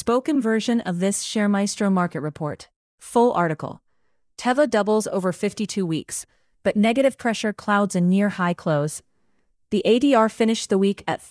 Spoken version of this ShareMaestro market report. Full article. Teva doubles over 52 weeks, but negative pressure clouds a near-high close. The ADR finished the week at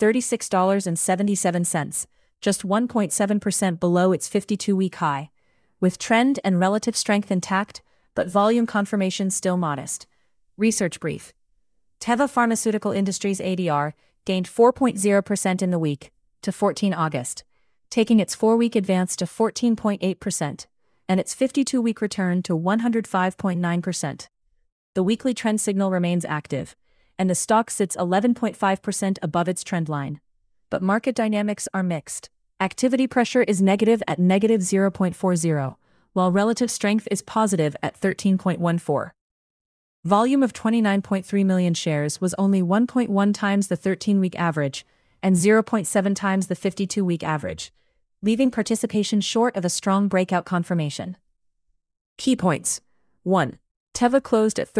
$36.77, just 1.7% below its 52-week high, with trend and relative strength intact, but volume confirmation still modest. Research brief. Teva Pharmaceutical Industries ADR gained 4.0% in the week, to 14 August, taking its 4-week advance to 14.8%, and its 52-week return to 105.9%. The weekly trend signal remains active, and the stock sits 11.5% above its trend line. But market dynamics are mixed. Activity pressure is negative at negative 0.40, while relative strength is positive at 13.14. Volume of 29.3 million shares was only 1.1 times the 13-week average and 0.7 times the 52-week average, leaving participation short of a strong breakout confirmation. Key points. 1. Teva closed at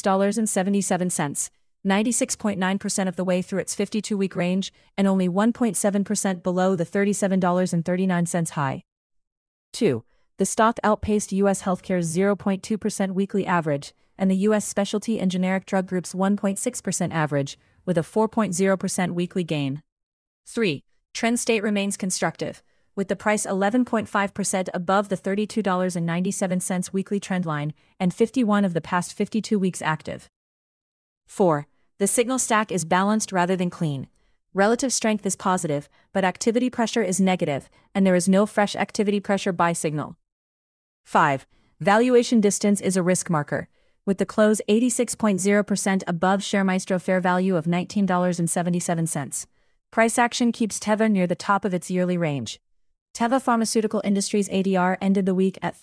$36.77, 96.9% of the way through its 52-week range and only 1.7% below the $37.39 high. 2. The stock outpaced U.S. Healthcare's 0.2% weekly average and the U.S. Specialty and Generic Drug Group's 1.6% average, with a 4.0% weekly gain. 3. Trend state remains constructive, with the price 11.5% above the $32.97 weekly trend line and 51 of the past 52 weeks active. 4. The signal stack is balanced rather than clean. Relative strength is positive, but activity pressure is negative, and there is no fresh activity pressure buy signal. 5. Valuation distance is a risk marker, with the close 86.0% above ShareMaestro fair value of $19.77. Price action keeps Teva near the top of its yearly range. Teva Pharmaceutical Industries ADR ended the week at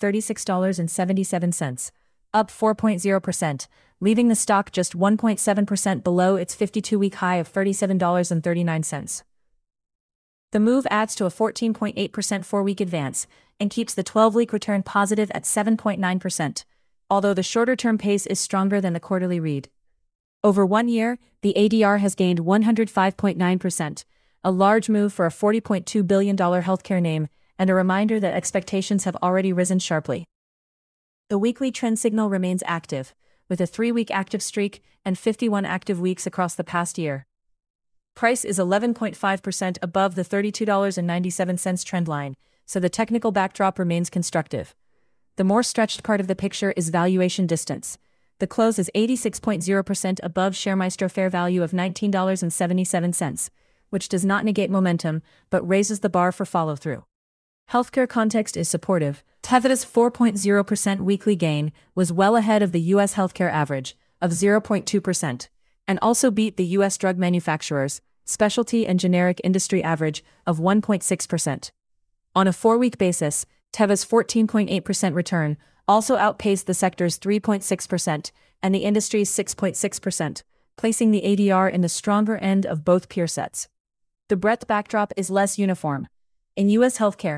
$36.77, up 4.0%, leaving the stock just 1.7% below its 52-week high of $37.39. The move adds to a 14.8% 4-week advance and keeps the 12-week return positive at 7.9%, although the shorter-term pace is stronger than the quarterly read. Over 1 year, the ADR has gained 105.9%, a large move for a $40.2 billion healthcare name, and a reminder that expectations have already risen sharply. The weekly trend signal remains active, with a 3-week active streak and 51 active weeks across the past year. Price is 11.5% above the $32.97 trend line, so the technical backdrop remains constructive. The more stretched part of the picture is valuation distance. The close is 86.0% above ShareMaestro fair value of $19.77, which does not negate momentum, but raises the bar for follow-through. Healthcare context is supportive. Teva's 4.0% weekly gain was well ahead of the U.S. healthcare average of 0.2%, and also beat the U.S. drug manufacturers' specialty and generic industry average of 1.6%. On a 4-week basis, Teva's 14.8% return also outpaced the sector's 3.6% and the industry's 6.6%, placing the ADR in the stronger end of both peer sets. The breadth backdrop is less uniform. In U.S. healthcare,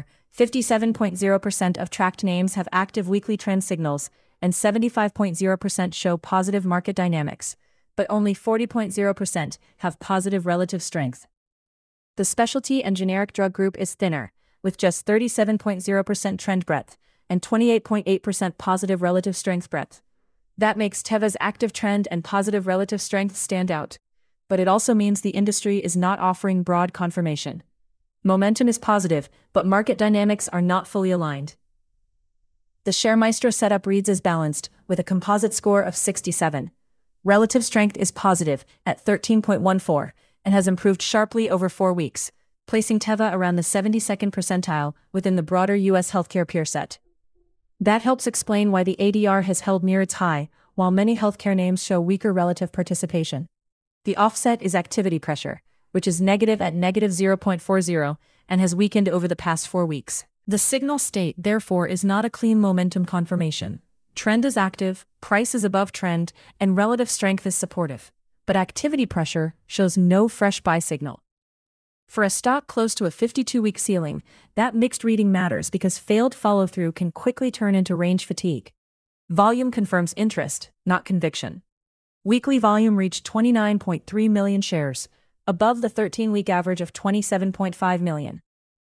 57.0% of tracked names have active weekly trend signals, and 75.0% show positive market dynamics, but only 40.0% have positive relative strength. The specialty and generic drug group is thinner, with just 37.0% trend breadth and 28.8% positive relative strength breadth. That makes Teva's active trend and positive relative strength stand out, but it also means the industry is not offering broad confirmation. Momentum is positive, but market dynamics are not fully aligned. The ShareMaestro setup reads as balanced, with a composite score of 67. Relative strength is positive, at 13.14, and has improved sharply over 4 weeks, placing Teva around the 72nd percentile within the broader U.S. healthcare peer set. That helps explain why the ADR has held near its high, while many healthcare names show weaker relative participation. The offset is activity pressure, which is negative at negative 0.40 and has weakened over the past 4 weeks. The signal state, therefore, is not a clean momentum confirmation. Trend is active, price is above trend, and relative strength is supportive. But activity pressure shows no fresh buy signal. For a stock close to a 52-week ceiling, that mixed reading matters because failed follow-through can quickly turn into range fatigue. Volume confirms interest, not conviction. Weekly volume reached 29.3 million shares, above the 13-week average of 27.5 million.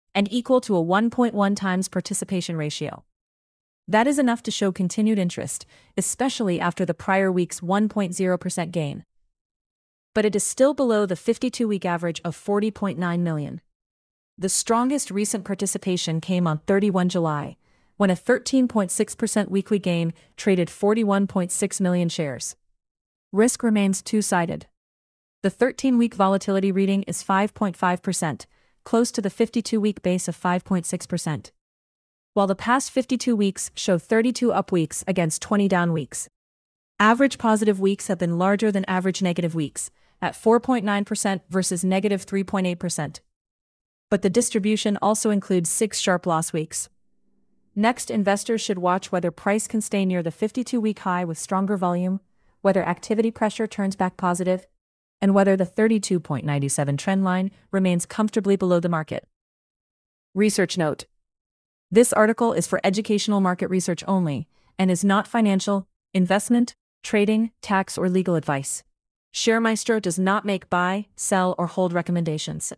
and equal to a 1.1 times participation ratio. That is enough to show continued interest, especially after the prior week's 1.0% gain. But it is still below the 52-week average of 40.9 million. The strongest recent participation came on 31 July, when a 13.6% weekly gain traded 41.6 million shares. Risk remains two-sided. The 13-week volatility reading is 5.5%, close to the 52-week base of 5.6%. While the past 52 weeks show 32 up weeks against 20 down weeks. Average positive weeks have been larger than average negative weeks, at 4.9% versus negative 3.8%. But the distribution also includes 6 sharp loss weeks. Next, investors should watch whether price can stay near the 52-week high with stronger volume, whether activity pressure turns back positive, and whether the 32.97 trend line remains comfortably below the market. Research note: this article is for educational market research only and is not financial, investment, trading, tax, or legal advice. ShareMaestro does not make buy, sell, or hold recommendations.